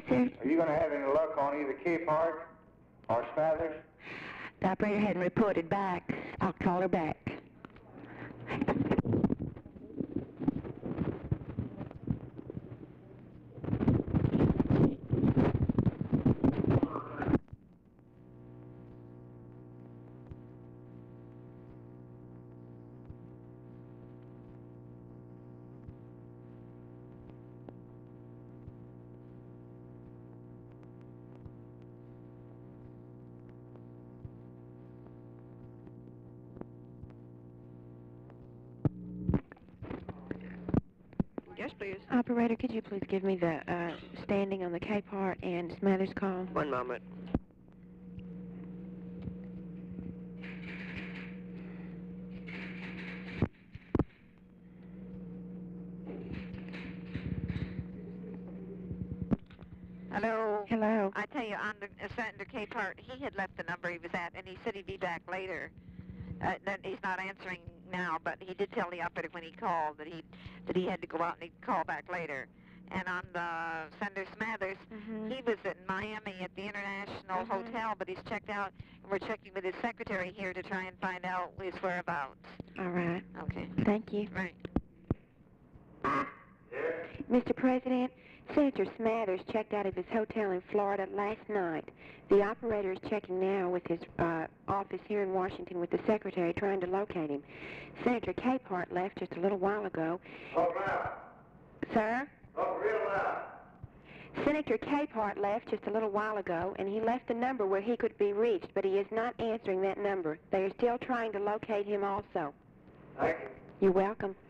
sir. Are you going to have any luck on either Capehart or Smathers? The operator hadn't reported back. I'll call her back. Yes, please. Operator, could you please give me the standing on the Capehart and Smathers call? One moment. Hello. Hello. I tell you, on the Senator Capehart, he had left the number he was at, and he said he'd be back later. That he's not answering now, but he did tell the operator when he called that he had to go out and he'd call back later. And on the Senator Smathers, he was in Miami at the International Hotel, but he's checked out, and we're checking with his secretary here to try and find out his whereabouts. All right. Okay. Thank you. Right. Mr. President, Senator Smathers checked out of his hotel in Florida last night. The operator is checking now with his office here in Washington with the secretary trying to locate him. Senator Capehart left just a little while ago. Talk loud. Sir? Talk real loud. Senator Capehart left just a little while ago, and he left a number where he could be reached, but he is not answering that number. They are still trying to locate him also. Thank you. You're welcome.